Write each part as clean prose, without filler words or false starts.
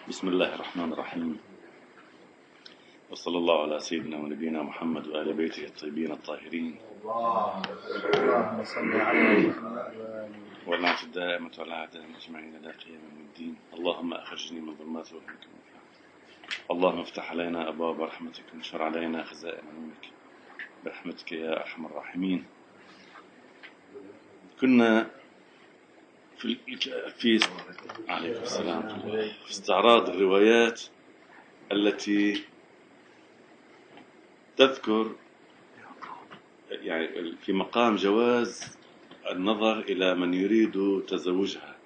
بسم الله الرحمن الرحيم، وصلى الله على سيدنا ونبينا محمد وآل بيته الطيبين الطاهرين. اللهم صل على محمد واللعنة الدائمة على أعدائهم أجمعين إلى قيام الدين. اللهم أخرجني من ظلمات وهمك، اللهم افتح علينا أبواب رحمتك وانشر علينا خزائن علمك برحمتك يا أرحم الراحمين. كنا في عليكم السلام في استعراض الروايات التي تذكر يعني في مقام جواز النظر إلى من يريد تزوجها.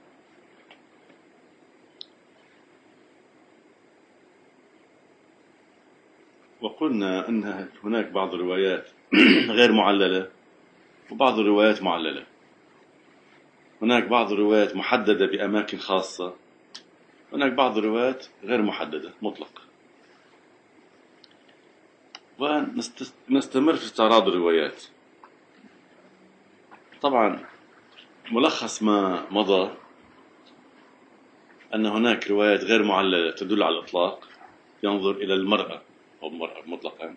وقلنا أن هناك بعض الروايات غير معللة وبعض الروايات معللة. هناك بعض الروايات محددة بأماكن خاصة، هناك بعض الروايات غير محددة مطلقة. ونستمر في استعراض الروايات. طبعا ملخص ما مضى أن هناك روايات غير معللة تدل على الإطلاق، ينظر إلى المرأة أو المرأة مطلقا،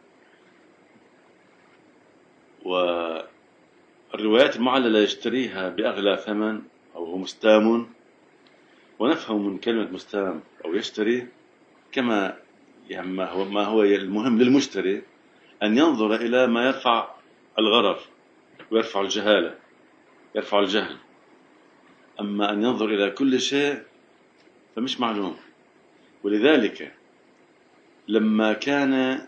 والروايات المعللة يشتريها بأغلى ثمن أو هو مستام. ونفهم من كلمة مستام أو يشتري كما يعني ما هو المهم للمشتري أن ينظر إلى ما يرفع الغرر ويرفع الجهالة، يرفع الجهل. أما أن ينظر إلى كل شيء فمش معلوم. ولذلك لما كانت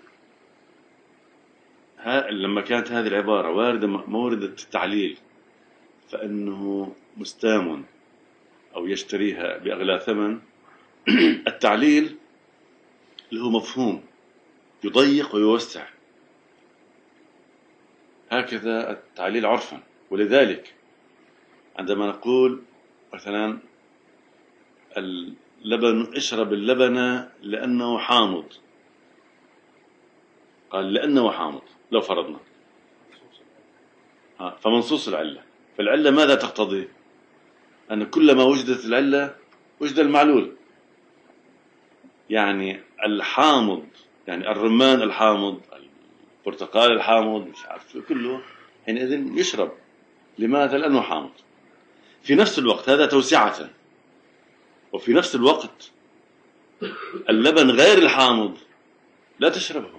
هذه العبارة واردة موردة التعليل، فإنه مستام أو يشتريها بأغلى ثمن، التعليل له مفهوم يضيق ويوسع، هكذا التعليل عرفا. ولذلك عندما نقول مثلا اللبن، اشرب اللبن لأنه حامض، قال لأنه حامض، لو فرضنا فمنصوص العلة. فالعلة ماذا تقتضي؟ أن كلما وجدت العلة وجد المعلول. يعني الحامض، يعني الرمان الحامض، البرتقال الحامض، مش عارف كله حينئذ يشرب. لماذا؟ لأنه حامض. في نفس الوقت هذا توسعة، وفي نفس الوقت اللبن غير الحامض لا تشربه.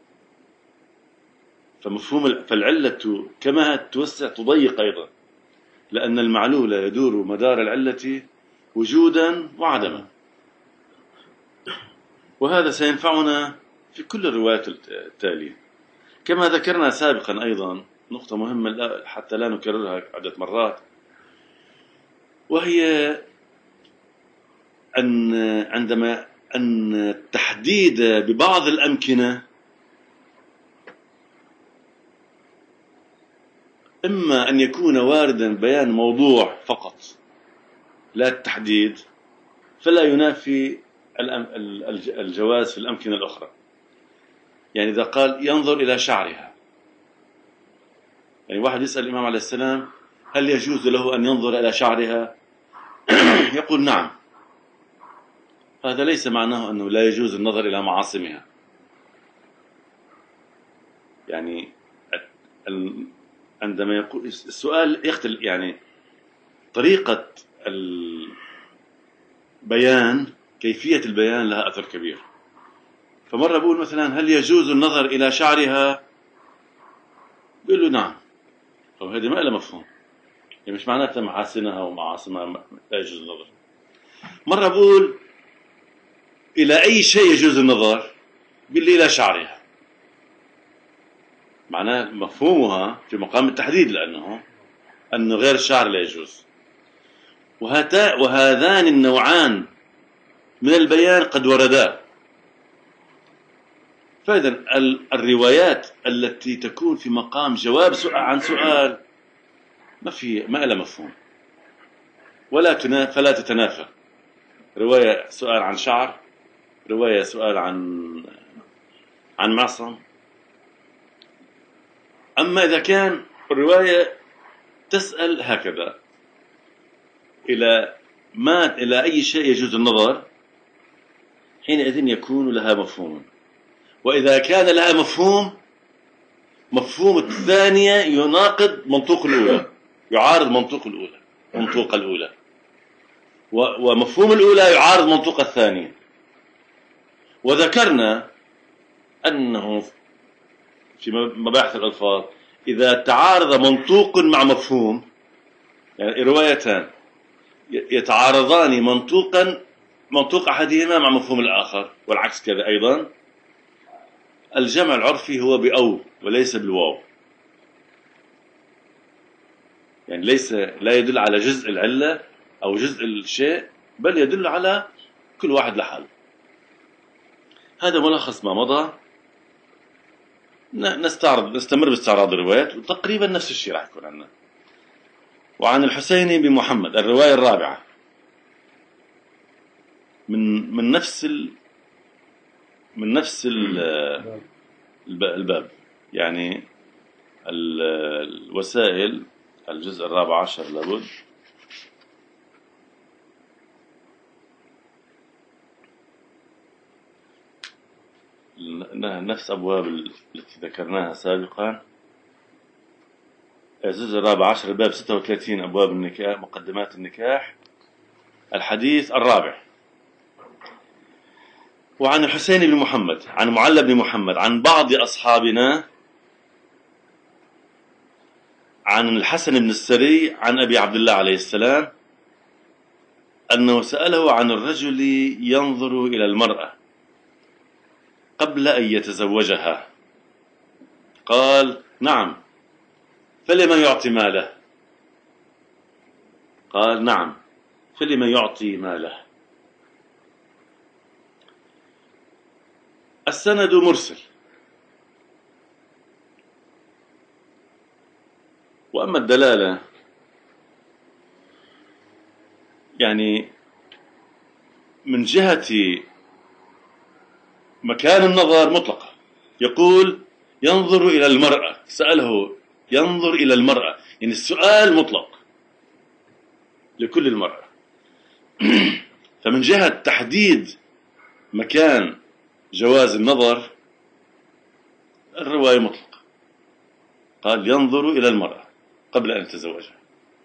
فالعلة كما توسع تضيق أيضا، لأن المعلول يدور مدار العلة وجودا وعدما. وهذا سينفعنا في كل الروايات التالية. كما ذكرنا سابقا أيضا نقطة مهمة حتى لا نكررها عدة مرات، وهي أن التحديد ببعض الأمكنة إما أن يكون واردا بيان موضوع فقط لا التحديد، فلا ينافي الجواز في الأمكنة الأخرى. يعني إذا قال ينظر إلى شعرها، يعني واحد يسأل الإمام عليه السلام هل يجوز له أن ينظر إلى شعرها؟ يقول نعم. هذا ليس معناه أنه لا يجوز النظر إلى معاصمها. يعني عندما يقول السؤال يختلف، يعني طريقة البيان، كيفية البيان لها أثر كبير. فمرة بقول مثلا هل يجوز النظر إلى شعرها؟ بيقول له نعم. طب هذه ما لها مفهوم، يعني مش معناتها محاسنها ومعاصمها لا يجوز النظر. مرة بقول إلى أي شيء يجوز النظر؟ بيقول لي إلى شعرها. معناه مفهومها في مقام التحديد، أنه غير الشعر لا يجوز. وهذان النوعان من البيان قد وردا. فإذا الروايات التي تكون في مقام جواب عن سؤال ما لها مفهوم فلا تتنافى. رواية سؤال عن شعر، رواية سؤال عن معصم. أما إذا كان الرواية تسأل هكذا إلى أي شيء يجوز النظر، حينئذ يكون لها مفهوم. وإذا كان لها مفهوم الثانية يناقض منطوق الأولى، يعارض منطوق الأولى، ومفهوم الأولى يعارض منطوق الثانية. وذكرنا أنه في مباحث الألفاظ إذا تعارض منطوق مع مفهوم، يعني روايتان يتعارضان منطوق أحدهما مع مفهوم الآخر والعكس كذا أيضا، الجمع العرفي هو بأو وليس بالواو، يعني لا يدل على جزء العلة أو جزء الشيء، بل يدل على كل واحد لحاله. هذا ملخص ما مضى. نستمر باستعراض الروايات، وتقريبا نفس الشيء راح يكون عندنا. وعن الحسين بن محمد الرواية الرابعة من نفس الباب، يعني الوسائل الجزء الرابع عشر لابد. نفس أبواب التي ذكرناها سابقا. الجزء الرابع عشر الباب 36 أبواب النكاح، مقدمات النكاح، الحديث الرابع. وعن الحسين بن محمد عن معل بن محمد عن بعض أصحابنا عن الحسن بن السري عن أبي عبد الله عليه السلام أنه سأله عن الرجل ينظر إلى المرأة قبل أن يتزوجها، قال: نعم، فلما يعطي ماله؟ قال: نعم، فلما يعطي ماله. السند مرسل. وأما الدلالة يعني من جهة مكان النظر مطلقة، يقول ينظر إلى المرأة، سأله ينظر إلى المرأة، يعني السؤال مطلق لكل المرأة. فمن جهة تحديد مكان جواز النظر الرواية مطلقة، قال ينظر إلى المرأة قبل أن يتزوجها.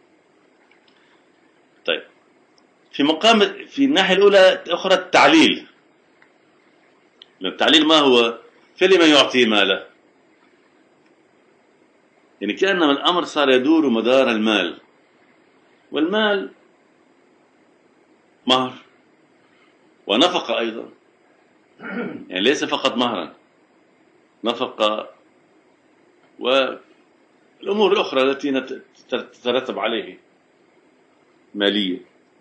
طيب، في الناحية الأولى أخرى التعليل. التعليل ما هو؟ فلما يعطي ماله، يعني كأنما الأمر صار يدور مدار المال، والمال مهر ونفقة أيضا، يعني ليس فقط مهرا، نفقة والأمور الأخرى التي تترتب عليه مالية،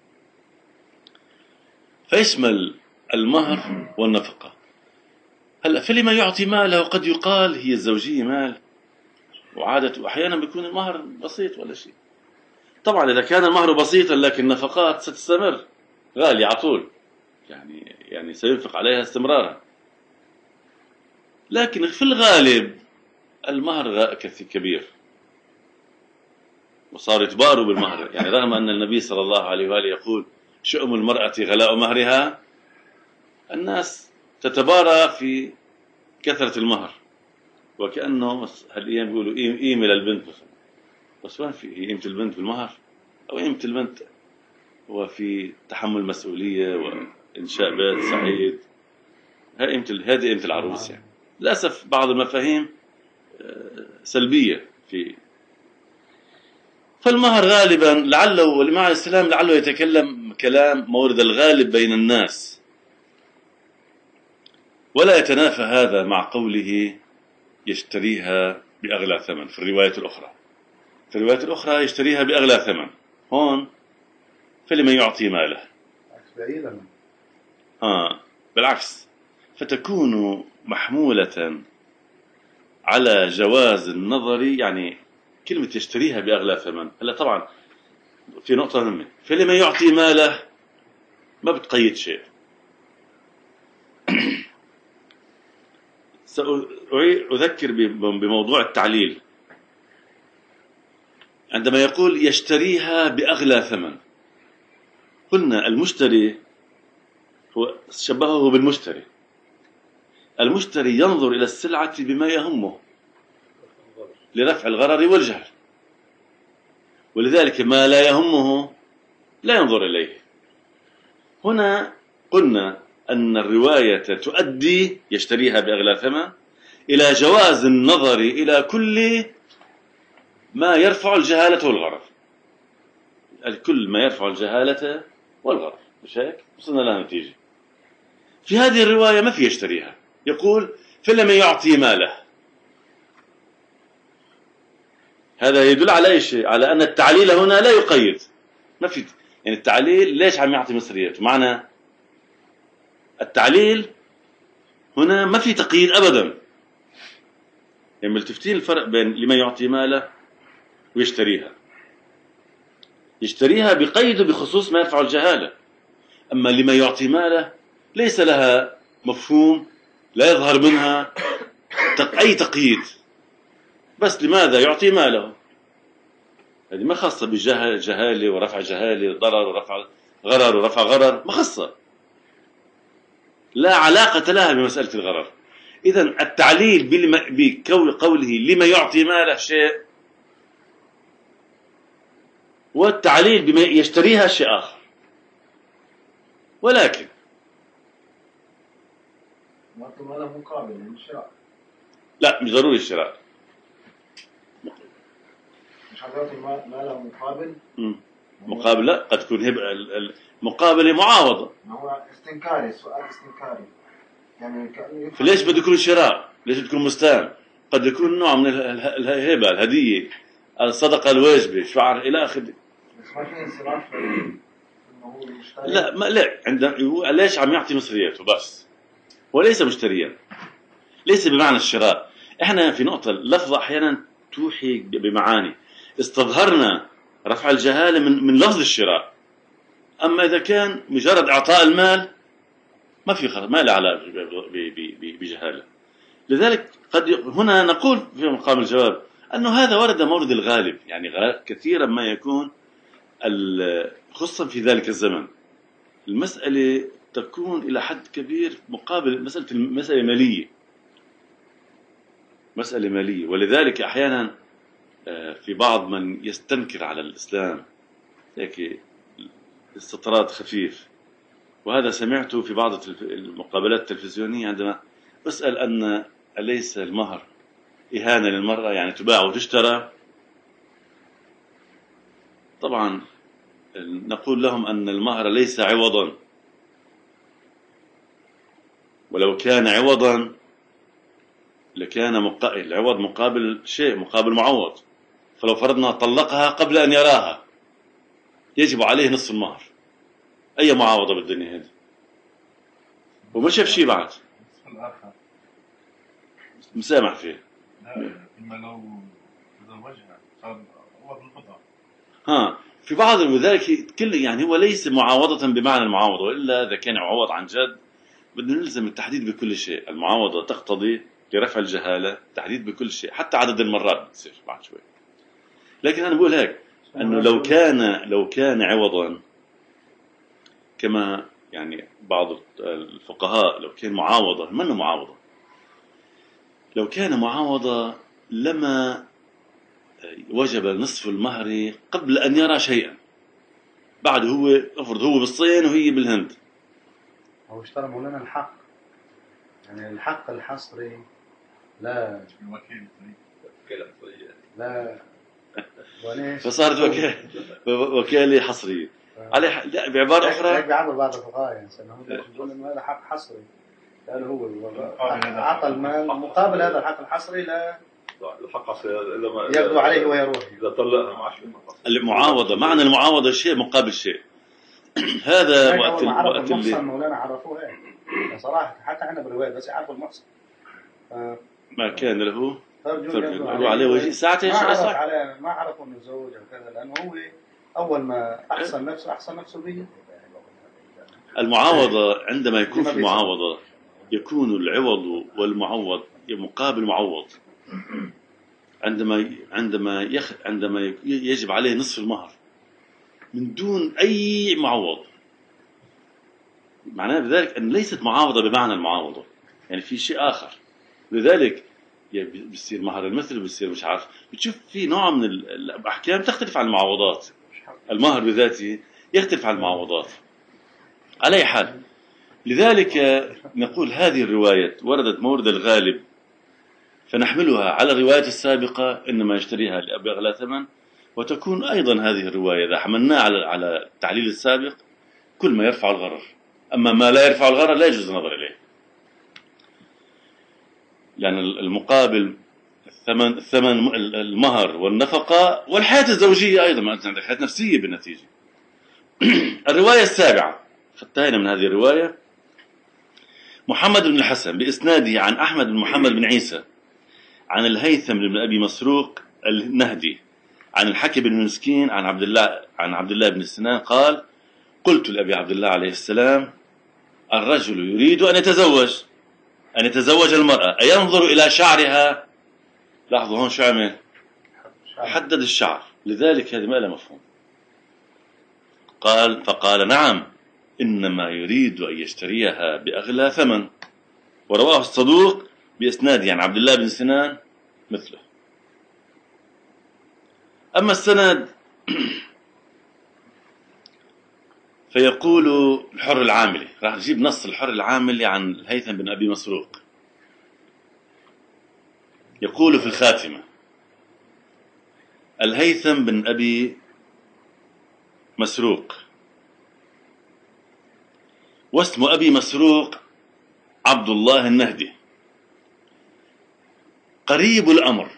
فيشمل المهر والنفقة. هلا فلما يعطي ماله، قد يقال هي الزوجية مال، وعادة أحيانا بيكون المهر بسيط ولا شيء. طبعا إذا كان المهر بسيطا لكن النفقات ستستمر غالية على طول، يعني سينفق عليها استمرارا. لكن في الغالب المهر كبير، وصار يتباروا بالمهر، يعني رغم أن النبي صلى الله عليه وآله يقول شؤم المرأة غلاء مهرها، الناس تتبارى في كثرة المهر، وكأنه هالأيام بيقولوا قيمة للبنت، بس وين في قيمة البنت بالمهر؟ أو قيمة البنت هو في تحمل مسؤولية وإنشاء بيت سعيد. هذه قيمة العروس. يعني للأسف بعض المفاهيم سلبية فالمهر غالبا لعله، والإمام عليه السلام لعله يتكلم كلام مورد الغالب بين الناس، ولا يتنافى هذا مع قوله يشتريها بأغلى ثمن في الرواية الأخرى يشتريها بأغلى ثمن. هون فلما يعطي ماله بالعكس، فتكون محمولة على جواز النظر. يعني كلمة يشتريها بأغلى ثمن، هلا طبعا في نقطة مهمة، فلما يعطي ماله ما بتقيد شيء. سأذكر بموضوع التعليل. عندما يقول يشتريها بأغلى ثمن، قلنا المشتري هو شبهه بالمشتري. المشتري ينظر إلى السلعة بما يهمه لرفع الغرر والجهل، ولذلك ما لا يهمه لا ينظر إليه. هنا قلنا أن الرواية تؤدي، يشتريها بأغلى ثمن، إلى جواز النظر إلى كل ما يرفع الجهالة والغرر، الكل ما يرفع الجهالة والغرر، مش هيك؟ وصلنا لها نتيجة. في هذه الرواية ما في يشتريها، يقول فلم يعطي ماله. هذا يدل على أي شيء؟ على أن التعليل هنا لا يقيد، ما في يعني التعليل ليش عم يعطي مصريته؟ معنى التعليل هنا ما في تقييد أبدا. يعني ملتفتين الفرق بين لما يعطي ماله ويشتريها. يشتريها بقيد بخصوص ما يرفع الجهالة، أما لما يعطي ماله ليس لها مفهوم، لا يظهر منها أي تقييد، بس لماذا يعطي ماله؟ هذه ما خاصة بجهالة ورفع جهالة، ضرر ورفع غرر ورفع غرر، ما خاصة، لا علاقة لها بمسألة الغرر. إذن التعليل بقوله لما يعطي ماله شيء، والتعليل بما يشتريها شيء آخر. ولكن ماله مقابل للشراء، لا، مش ضروري الشراء. مش حضرتك ماله مقابل؟ مقابل لا، قد تكون هبة المقابلة معاوضة. ما هو استنكاري، سؤال استنكاري يعني. فليش بده يكون شراء؟ ليش بده يكون مستان؟ قد يكون نوع من الهبة، الهدية، الصدقة الواجبة، شعر إلى آخره. بس ما في انصراف إنه هو مشتري. لا، ما لا، عندما ليش عم يعطي مصرياته بس، وليس مشتريا، ليس بمعنى الشراء. احنا في نقطة اللفظة أحيانا توحي بمعاني، استظهرنا رفع الجهالة من لفظ الشراء. أما إذا كان مجرد إعطاء المال ما في خلاص، ما له علاقة بجهالة. لذلك قد هنا نقول في مقام الجواب أنه هذا ورد مورد الغالب، يعني كثيرا ما يكون خصوصا في ذلك الزمن المسألة تكون إلى حد كبير مقابل مسألة مالية. ولذلك أحيانا في بعض من يستنكر على الإسلام هيك استطراد خفيف، وهذا سمعته في بعض المقابلات التلفزيونية عندما أسأل أن أليس المهر إهانة للمرأة، يعني تباع وتشترى؟ طبعا نقول لهم أن المهر ليس عوضا، ولو كان عوضا لكان العوض مقابل شيء، مقابل معوض. فلو فرضنا طلقها قبل أن يراها يجب عليه نصف المهر. أي معاوضة بالدنيا هذه؟ وما شاف شيء بعد مسامح فيه. إما لو تزوجها صار عوض القطع. في بعض، وذلك كل يعني هو ليس معاوضة بمعنى المعاوضة، وإلا إذا كان عوض عن جد بدنا نلزم التحديد بكل شيء. المعاوضة تقتضي لرفع الجهالة تحديد بكل شيء، حتى عدد المرات بتصير بعد شوي. لكن أنا بقول هيك أنه لو كان عوضا، كما يعني بعض الفقهاء لو كان معاوضة، منه معاوضة، لو كان معاوضة لما وجب نصف المهر قبل أن يرى شيئا. بعد هو أفرض هو بالصين وهي بالهند، هو اشترى مولانا الحق، يعني الحق الحصري، لا الوكيل لا فصارت وكالة حصرية عليه. لا، بعبارة أخرى بيعبر بعض الفقهاء يعني أنه يقول إنه هذا حق حصري، لأنه هو أعطى المال مقابل هذا الحق الحصري، لا الحق إذا يقضوا عليه ويروح. إذا طلقها ما عادش المعاوضة، معنى المعاوضة شيء مقابل شيء. هذا وقت المحصن مولانا عرفوه هيك صراحة، حتى احنا بالرواية بس يعرفوا المحصن ما كان له فرج عليه وجه ساعتين ما عرفوا انه زوج او كذا، لانه هو اول ما احسن نفسه به. المعاوضة عندما يكون في معاوضة يكون العوض والمعوض مقابل معوض. عندما يجب عليه نصف المهر من دون أي معوض، معناه بذلك أن ليست معاوضة بمعنى المعاوضة، يعني في شيء آخر. لذلك بيصير مهر المثل، بيصير مش عارف، بتشوف في نوع من الأحكام تختلف عن المعاوضات. المهر بذاته يختلف عن المعاوضات. على أي حال، لذلك نقول هذه الرواية وردت مورد الغالب، فنحملها على الرواية السابقة إنما يشتريها بأغلى ثمن، وتكون أيضا هذه الرواية إذا حملناها على التعليل السابق كل ما يرفع الغرر. أما ما لا يرفع الغرر لا يجوز النظر إليه، لأن يعني المقابل الثمن المهر والنفقة والحياة الزوجية أيضا، ما أنت عندك حياة نفسية بالنتيجة. الرواية السابعة انتهينا من هذه الرواية. محمد بن الحسن بإسناده عن أحمد بن محمد بن عيسى عن الهيثم بن أبي مسروق النهدي عن الحكم بن مسكين عن عبد الله بن سنان قال: قلت لأبي عبد الله عليه السلام: الرجل يريد أن يتزوج المرأة أينظر إلى شعرها؟ لاحظوا هون شو عمل؟ حدد الشعر، لذلك هذه ما لها مفهوم. فقال: نعم، إنما يريد أن يشتريها بأغلى ثمن. ورواه الصدوق بإسناده عن عبد الله بن سنان مثله. أما السند فيقول الحر العاملي، راح نجيب نص الحر العاملي عن الهيثم بن أبي مسروق، يقول في الخاتمة: الهيثم بن أبي مسروق، واسم أبي مسروق عبد الله النهدي، قريب الأمر،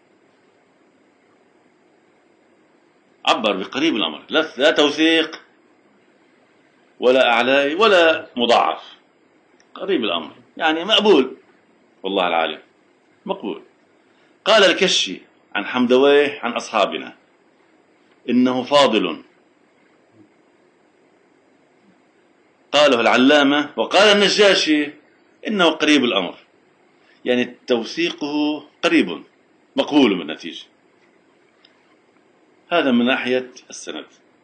عبر بقريب الأمر، لا توثيق ولا أعلاء ولا مضاعف، قريب الأمر يعني مقبول، والله العالم مقبول. قال الكشي عن حمدويه عن أصحابنا إنه فاضل، قاله العلامة، وقال النجاشي إنه قريب الأمر، يعني توثيقه قريب مقبول بالنتيجة. هذا من ناحية السند.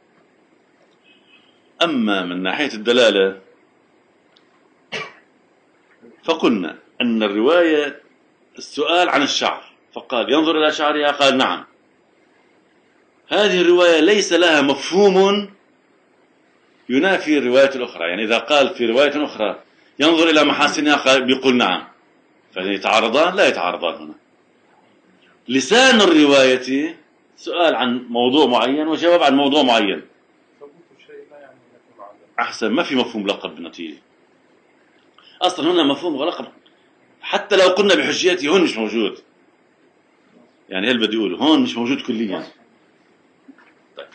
أما من ناحية الدلالة فقلنا أن الرواية السؤال عن الشعر، فقال: ينظر إلى شعرها؟ قال: نعم. هذه الرواية ليس لها مفهوم ينافي الرواية الأخرى، يعني إذا قال في رواية أخرى ينظر إلى محاسنها قال بيقول نعم، فيتعارضان؟ لا يتعارضان. هنا لسان الرواية سؤال عن موضوع معين وجواب عن موضوع معين، أحسن. ما في مفهوم لقب بالنتيجة، أصلا هنا مفهوم لقب حتى لو قلنا بحجيته هون مش موجود، يعني هل بدي يقولوا هون مش موجود كليا. طيب.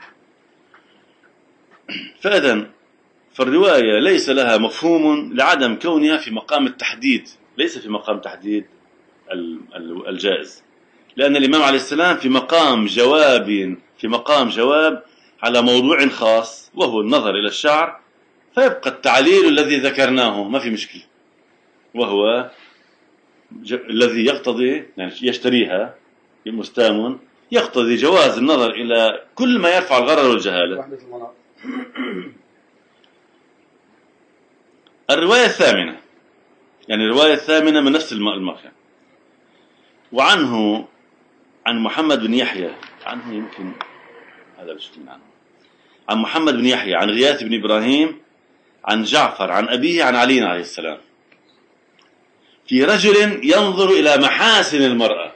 فالرواية ليس لها مفهوم لعدم كونها في مقام التحديد، ليس في مقام تحديد الجائز، لأن الإمام عليه السلام في مقام جواب على موضوع خاص وهو النظر إلى الشعر، فيبقى التعليل الذي ذكرناه ما في مشكلة، وهو الذي يقتضي يعني يشتريها المستامن، يقتضي جواز النظر إلى كل ما يرفع الغرر والجهالة. الرواية الثامنة، يعني الرواية الثامنة من نفس المرحلة، وعنه عن محمد بن يحيى، عنه يمكن هذا بشكل عنه، عن محمد بن يحيى عن غياث بن إبراهيم عن جعفر عن أبيه عن علي عليه السلام في رجل ينظر إلى محاسن المرأة،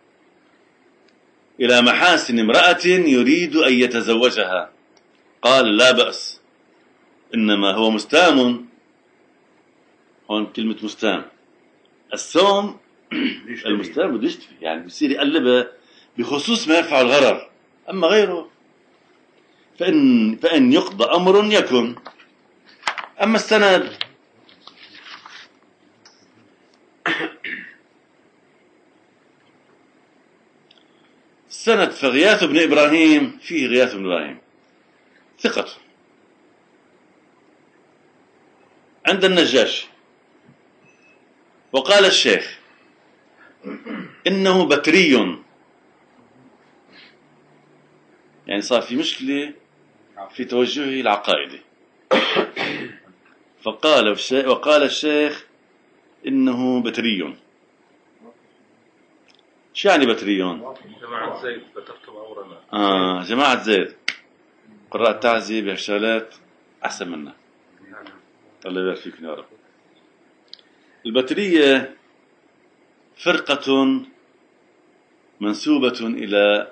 إلى محاسن امرأة يريد أن يتزوجها، قال: لا بأس، إنما هو مستام. هون كلمة مستام، السوم المستام بده يشتري، يعني بيصير يقلبها بخصوص ما يرفع الغرر، أما غيره فإن يقضى أمر يكن. أما السند فغياث بن إبراهيم، فيه غياث بن إبراهيم ثقة عند النجاشي، وقال الشيخ إنه بكري، يعني صار في مشكلة في توجهه العقائدي. وقال الشيخ إنه بتري. شو يعني بتريون؟ جماعة زيد ذكرتم أمرنا. جماعة زيد. قراء التعزي بهالشغلات أحسن منا. الله يبارك فيكم يا رب. البترية فرقة منسوبة إلى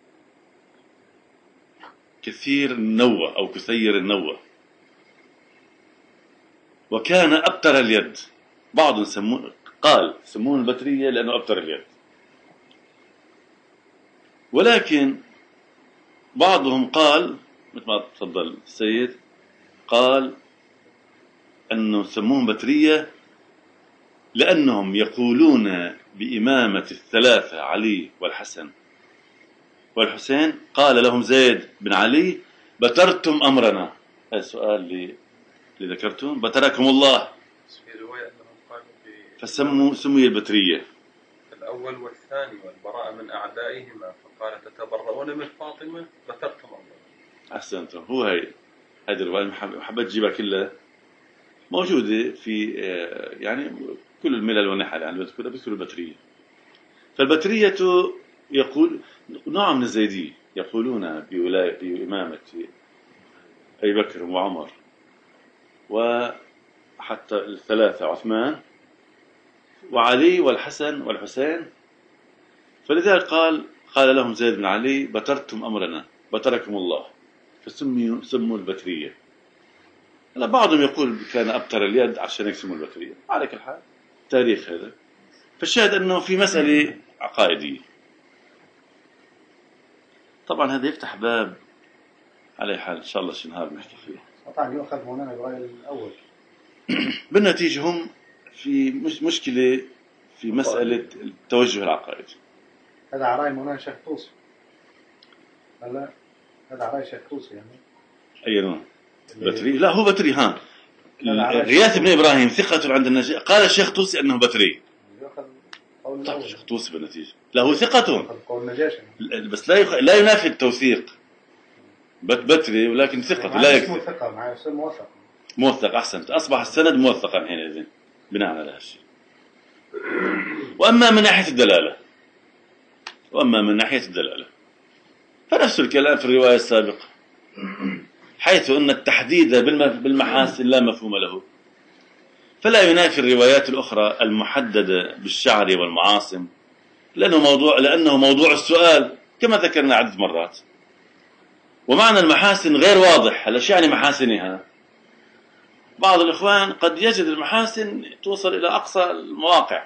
كثير النوى أو كثير النوى، وكان أبتر اليد. بعض سمون البترية لأنه أبتر اليد، ولكن بعضهم قال مثل ما تفضل السيد، قال أنه سموهم بترية لأنهم يقولون بإمامة الثلاثة علي والحسن والحسين. قال لهم زيد بن علي: بترتم أمرنا. هذا السؤال اللي ذكرتم، بتركم الله. في رواية أنهم قالوا سمي البترية الأول والثاني والبراءة من أعدائهما، فقال: تتبرؤون من فاطمة بترتم أمرنا. أحسنتم. هو هذه الرواية حبيت تجيبها كلها، موجودة في يعني كل الملل والنحل، يعني بذكر البترية. فالبترية يقول نوع من الزيدية، يقولون بإمامة أبي بكر وعمر وحتى الثلاثة عثمان وعلي والحسن والحسين. فلذلك قال لهم زيد بن علي: بترتم أمرنا بتركم الله، فسموا البترية. هلا بعضهم يقول كان أبتر اليد عشان يسموا البترية. على كل حال تاريخ هذا. فالشاهد أنه في مسألة عقائدية. طبعا هذا يفتح باب على حال إن شاء الله شنهار نحكي فيه. طبعا يؤخذ هنا الرأي الأول. بالنتيجة هم في مشكلة في مسألة التوجه العقائدي. هذا عراي مولانا شيخ طوسي. هلا هذا عراي شيخ طوسي يعني. أي نوع؟ بتري؟ لا هو بتري. غياث بن إبراهيم ثقة عند النجاة. قال الشيخ طوسي أنه بتري. طبعا الشيخ طوسي بالنتيجة لا هو ثقة، بس لا ينافي التوثيق. بتري ولكن ثقة لا يكذب. ثقة معي يصير موثق. أحسنت. أصبح السند موثقا حينئذ بناء على هالشيء. وأما من ناحية الدلالة فنفس الكلام في الرواية السابقة، حيث أن التحديد بالمحاسن لا مفهوم له، فلا ينافي الروايات الأخرى المحددة بالشعر والمعاصم، لأنه موضوع السؤال كما ذكرنا عدة مرات. ومعنى المحاسن غير واضح. هل شو يعني محاسنها؟ بعض الإخوان قد يجد المحاسن توصل إلى أقصى المواقع،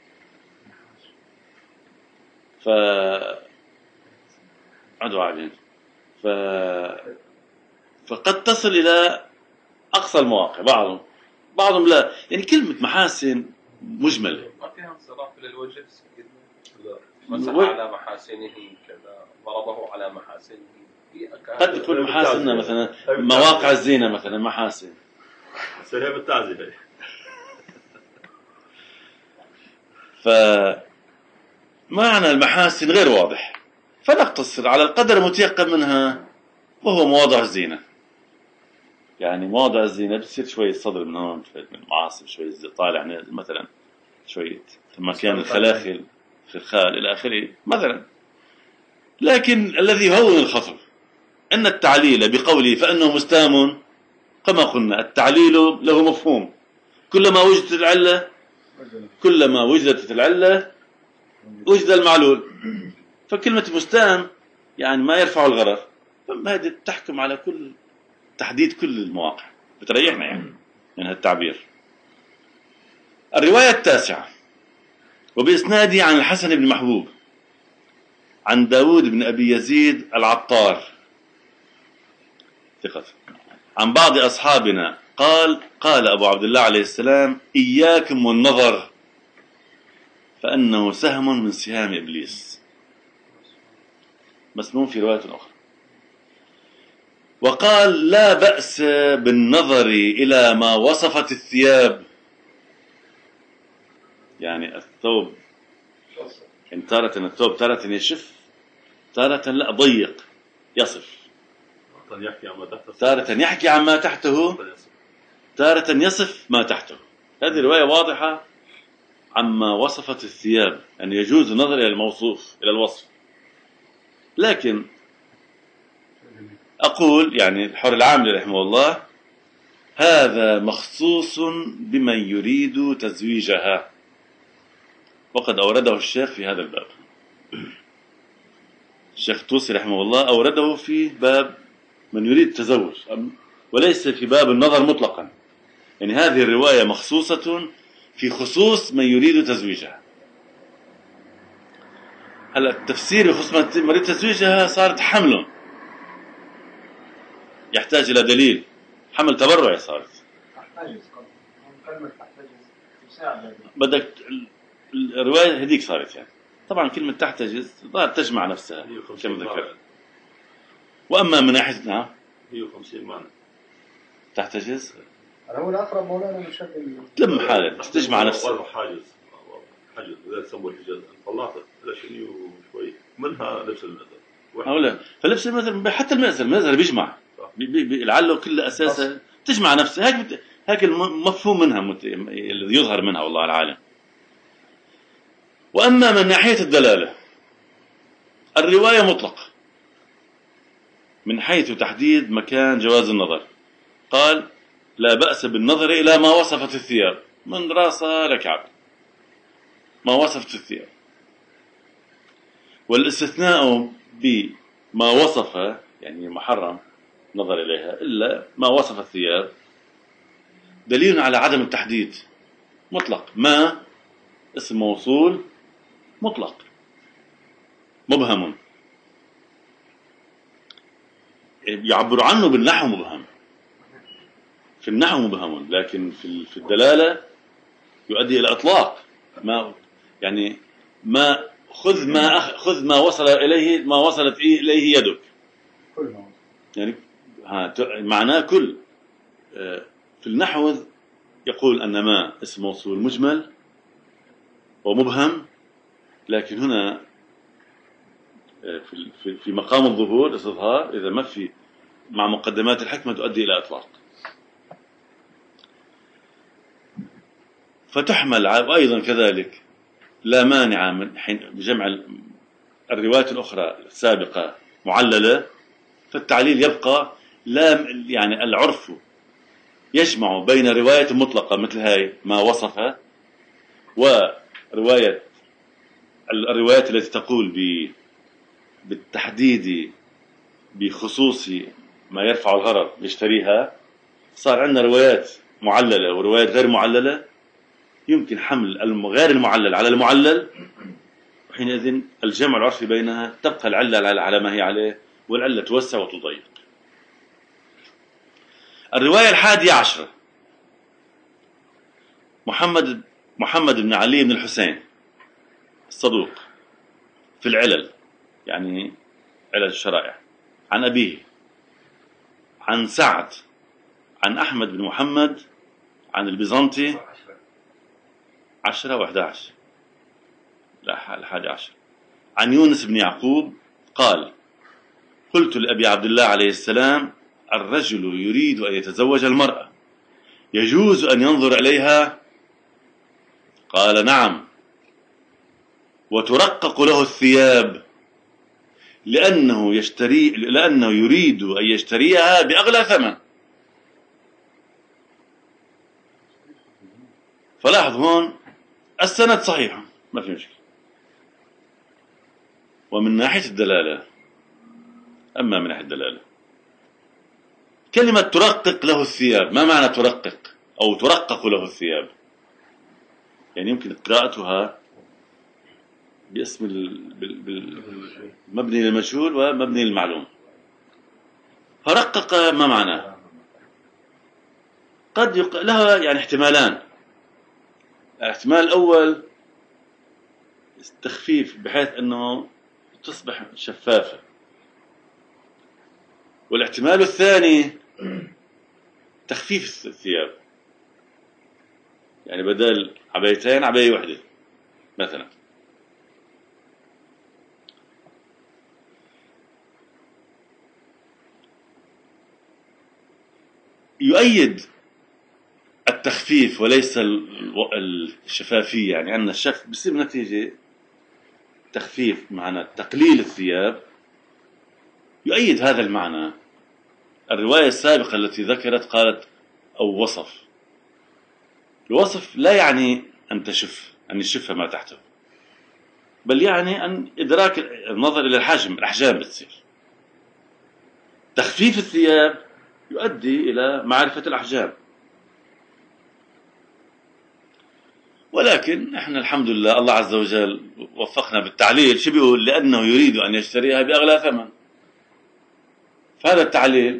فقد تصل إلى أقصى المواقع. بعضهم لا. يعني كلمة محاسن مجملة، ما فيها انصراف للوجه. مسح على محاسنه كذا، ضربه على محاسنه. قد تكون محاسننا مثلا مواقع الزينة مثلا محاسن سريع بالتعزية. فمعنى المحاسن غير واضح، فنقتصر على القدر المتيقن منها، وهو مواضع الزينة. يعني مواضع الزينة بتصير شوية صدر من هون، شوية من المعاصم، شوية طالع مثلا شوية مكان الخلاخل خلخال إلى آخره مثلا. لكن الذي يهون الخطر أن التعليل بقوله فإنه مستام، كما قلنا التعليل له مفهوم. كلما وجدت العلة وجد المعلول. فكلمة مستام يعني ما يرفع الغرر. فهذه تحكم على تحديد كل المواقع، بتريحنا يعني من هالتعبير. الرواية التاسعة: وبإسناده عن الحسن بن محبوب عن داود بن أبي يزيد العطار ثقة عن بعض أصحابنا قال أبو عبد الله عليه السلام: إياكم والنظر فأنه سهم من سهام إبليس. مسموم في رواية أخرى. وقال: لا بأس بالنظر إلى ما وصفت الثياب. يعني الثوب إن تارة الثوب تارة يشف، تارة لا ضيق يصف، تارة يحكي عما تحته تارة يصف ما تحته. هذه رواية واضحة عما وصفت الثياب، أن يجوز النظر إلى الموصوف، إلى الوصف. لكن أقول يعني الحر العاملي رحمه الله هذا مخصوص بمن يريد تزويجها، وقد أورده الشيخ في هذا الباب. الشيخ الطوسي رحمه الله أورده في باب من يريد التزوج، وليس في باب النظر مطلقا. يعني هذه الرواية مخصوصة في خصوص من يريد تزويجها. هلا التفسير بخصوص من يريد تزويجها صارت حمل يحتاج إلى دليل، حمل تبرعي صارت. بدك الرواية هذيك صارت يعني. طبعا كلمة تحتجز ظهر تجمع نفسها كما ذكرت. وأما من ناحية 150 معنى تحتجز هو الأقرب مولانا من شكل تلم حالك تجمع نفسها. حاجز إذا تسموا الحجاز الفلاطة لا شيء وشوي منها لبس المثل أولا فلبس المثل حتى المثل بيجمع لعله كل أساسه تجمع نفسها. هيك المفهوم منها الذي يظهر منها والله العالم. وأما من ناحية الدلالة الرواية مطلقة من حيث تحديد مكان جواز النظر. قال لا بأس بالنظر إلى ما وصفت الثياب من راسها لكعب، ما وصفت الثياب. والاستثناء بما وصف يعني محرم نظر إليها إلا ما وصف الثياب دليل على عدم التحديد مطلق. ما اسم موصول مطلق مبهم يعبر عنه بالنحو مبهم، في النحو مبهم، لكن في الدلالة يؤدي إلى إطلاق. ما يعني ما خذ ما وصل إليه ما وصلت إليه يدك، يعني معناه كل. في النحو يقول أن ما اسم موصول مجمل ومبهم، لكن هنا في مقام الظهور الاستظهار إذا ما في مع مقدمات الحكمة تؤدي إلى إطلاق. فتحمل أيضا كذلك لا مانع من بجمع الروايات الأخرى السابقة معللة، فالتعليل يبقى لا يعني العرف يجمع بين رواية مطلقة مثل هاي ما وصفها ورواية الروايات التي تقول بالتحديد بخصوص ما يرفع الغرض يشتريها. صار عندنا روايات معللة وروايات غير معللة، يمكن حمل غير المعلل على المعلل، وحينئذ الجمع العرفي بينها تبقى العلة على ما هي عليه، والعلة توسع وتضيق. الرواية 11 محمد بن علي بن الحسين الصدوق في العلل، يعني علل الشرائع، عن أبيه عن سعد عن أحمد بن محمد عن البيزنطي 10 و11 لا 11 عن يونس بن يعقوب قال قلت لأبي عبد الله عليه السلام الرجل يريد أن يتزوج المرأة يجوز أن ينظر إليها؟ قال نعم، وترقق له الثياب لأنه يريد أن يشتريها بأغلى ثمن. فلاحظ هون السند صحيح ما في مشكلة. ومن ناحية الدلالة، أما من ناحية الدلالة كلمة ترقق له الثياب، ما معنى ترقق أو ترقق له الثياب؟ يعني يمكن قراءتها باسم مبني للمجهول ومبني للمعلوم. فرقق ما معناه؟ قد لها يعني احتمالان. الاحتمال الأول التخفيف بحيث أنه تصبح شفافة، والاحتمال الثاني تخفيف الثياب، يعني بدل عبايتين عباية واحدة مثلا. يؤيد التخفيف وليس الشفافية، يعني أن الشف بصير نتيجة تخفيف معنى تقليل الثياب، يؤيد هذا المعنى الرواية السابقة التي ذكرت قالت أو وصف. الوصف لا يعني أن تشف، أن يشف ما تحته، بل يعني أن إدراك النظر إلى الحجم، الأحجام بتصير. تخفيف الثياب يؤدي إلى معرفة الأحجام. ولكن احنا الحمد لله الله عز وجل وفقنا بالتعليل. شو بيقول؟ لأنه يريد أن يشتريها بأغلى ثمن. فهذا التعليل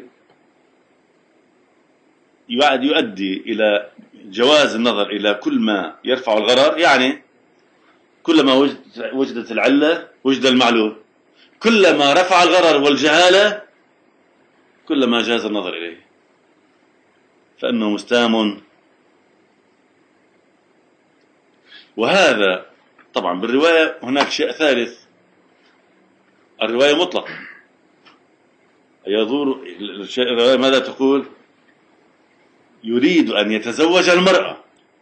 يؤدي إلى جواز النظر إلى كل ما يرفع الغرر، يعني كلما وجدت العلة وجد المعلول، كلما رفع الغرر والجهالة كلما جاز النظر إليه، فإنه مستام. وهذا طبعا بالرواية هناك شيء ثالث، الرواية مطلقة يدور الرواية ماذا تقول؟ يريد أن يتزوج المرأة،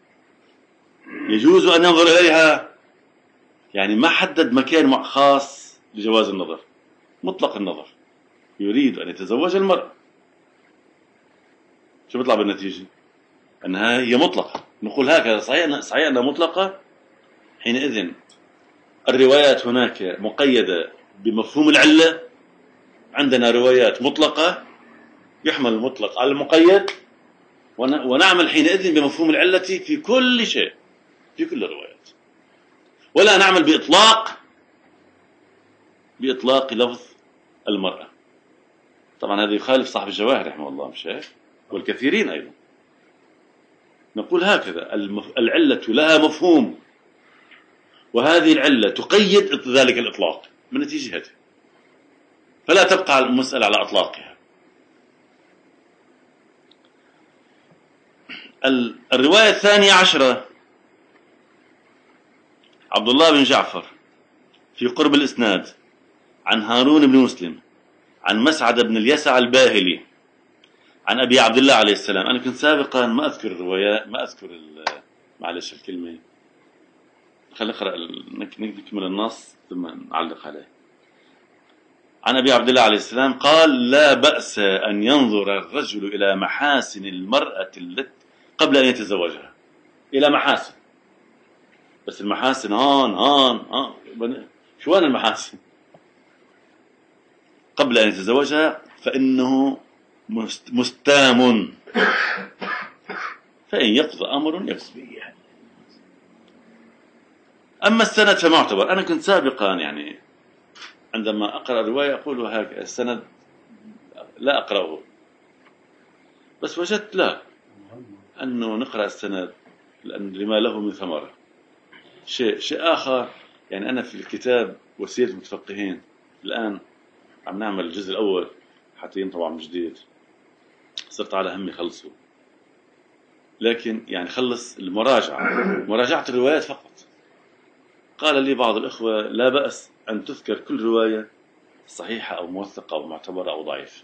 يجوز أن ينظر إليها، يعني ما حدد مكان خاص لجواز النظر، مطلق النظر. يريد أن يتزوج المرأة، شو بيطلع بالنتيجة؟ أنها هي مطلقة. نقول هكذا صحيح أنها مطلقة. حينئذ الروايات هناك مقيدة بمفهوم العلة، عندنا روايات مطلقة يحمل المطلق على المقيد، ونعمل حينئذ بمفهوم العلة في كل شيء، في كل الروايات، ولا نعمل بإطلاق لفظ المرأة. طبعا هذا يخالف صاحب الجواهر رحمه الله، مش هيك؟ والكثيرين أيضا. نقول هكذا العلة لها مفهوم، وهذه العلة تقيد ذلك الإطلاق من نتيجة هذه، فلا تبقى المسألة على أطلاقها. الرواية الثانية عشرة عبد الله بن جعفر في قرب الإسناد عن هارون بن مسلم عن مسعد بن اليسع الباهلي عن أبي عبد الله عليه السلام. أنا كنت سابقا ما أذكر الروايات، ما أذكر معلش الكلمة، خلينا نقرأ نكمل النص ثم نعلق عليه. عن أبي عبد الله عليه السلام قال: لا بأس أن ينظر الرجل إلى محاسن المرأة التي قبل أن يتزوجها. إلى محاسن، بس المحاسن هون شو هون المحاسن؟ قبل أن يتزوجها فإنه مستام، فإن يقضى أمر يقضي به. أما السند فمعتبر. أنا كنت سابقا يعني عندما أقرأ الرواية أقول هكذا، السند لا أقرأه، بس وجدت لا، أنه نقرأ السند لأن لما له من ثمرة. شيء آخر، يعني أنا في الكتاب وسيلة المتفقهين الآن عم نعمل الجزء الأول حتى ينطبع من جديد، صرت على همي خلصه، لكن يعني خلص مراجعة الروايات فقط. قال لي بعض الإخوة: لا بأس أن تذكر كل رواية صحيحة أو موثقة أو معتبرة أو ضعيفة،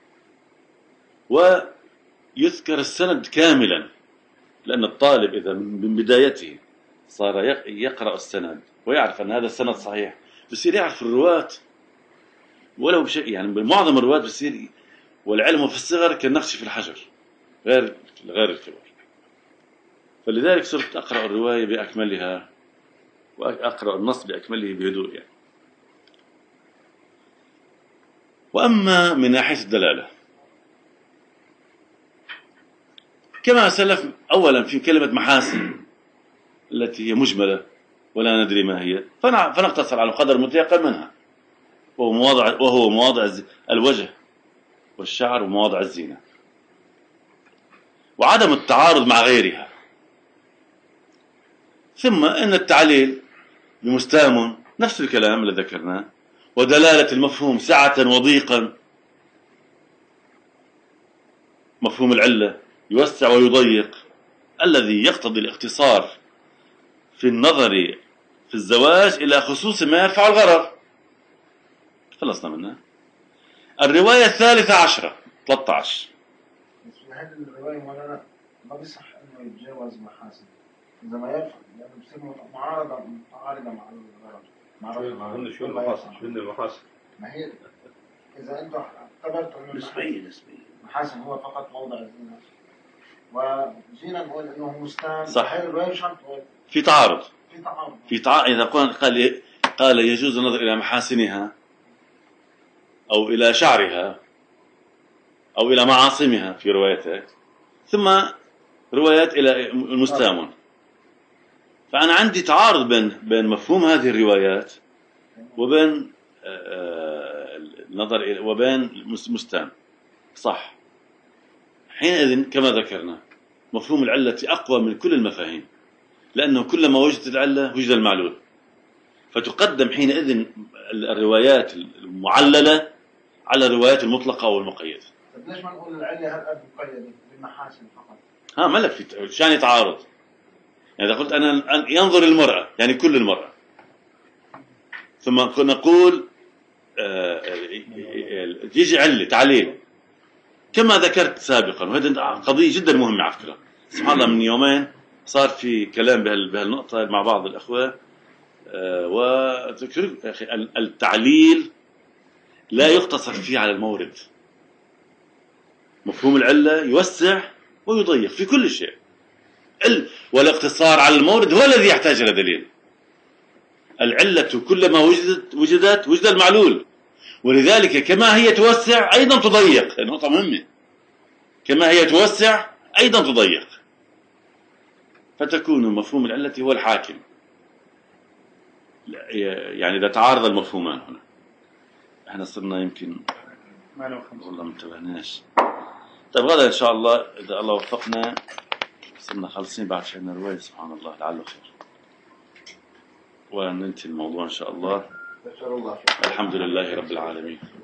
ويذكر السند كاملا، لأن الطالب إذا من بدايته صار يقرأ السند ويعرف أن هذا السند صحيح، بصير يعرف الرواة ولو بشيء، يعني بمعظم الرواة بصير. والعلم في الصغر كالنقش في الحجر، غير الكبر. فلذلك صرت أقرأ الرواية بأكملها وأقرأ النص بأكمله بهدوء يعني. وأما من ناحية الدلالة كما سلف، أولا في كلمة محاسن التي هي مجملة ولا ندري ما هي، فنقتصر على قدر متيقن منها، وهو مواضع الوجه والشعر ومواضع الزينة، وعدم التعارض مع غيرها. ثم إن التعليل بمستام نفس الكلام الذي ذكرناه، ودلالة المفهوم سعة وضيقا، مفهوم العلة يوسع ويضيق، الذي يقتضي الاختصار في النظر في الزواج إلى خصوص ما يرفع الغرر. خلصنا منها. الرواية الثالثة عشرة 13. هذه الرواية مولانا ما بيصح إنه يتجاوز محاسن إذا ما يفعل لأنه بصير معارضة مع الغرض. شو المحاسن؟ شو المحاسن؟ ما هي إذا أنتم اعتبرتوا إنه نسبيا محاسن هو فقط موضع الزنا وجينا نقول إنه مستان صح. هاي الرواية شرط في تعارض. في تعارض. إذا قال يجوز النظر إلى محاسنها أو إلى شعرها أو إلى معاصمها في روايته، ثم روايات إلى المستامن. فأنا عندي تعارض بين مفهوم هذه الروايات وبين النظر إلى وبين مستام. صح. حينئذ كما ذكرنا مفهوم العلة أقوى من كل المفاهيم، لأنه كلما وجدت العلة وجد المعلول، فتقدم حينئذ الروايات المعللة على الروايات المطلقة والمقيدة. طيب ليش ما نقول العلة هالقد مقيدة بالمحاسن فقط؟ ما لك في شان يتعارض. يعني إذا قلت أنا ينظر المرأة يعني كل المرأة، ثم نقول يجي علة تعليل كما ذكرت سابقا، وهذه قضية جدا مهمة على فكرة. سبحان الله من يومين صار في كلام بهالنقطة مع بعض الأخوة، وذكر التعليل لا يقتصر فيه على المورد. مفهوم العلة يوسع ويضيق في كل شيء، والاقتصار على المورد هو الذي يحتاج إلى دليل. العلة كلما وجدت وجد المعلول، ولذلك كما هي توسع أيضا تضيق. نقطة مهمة، كما هي توسع أيضا تضيق، فتكون مفهوم العلة هو الحاكم. يعني إذا تعارض المفهومان هنا احنا صرنا يمكن والله ما انتبهناش. طيب غدا إن شاء الله إذا الله وفقنا صرنا خالصين بعد شهرنا رواية. سبحان الله لعله خير، وننتهي الموضوع إن شاء الله. الحمد لله رب العالمين.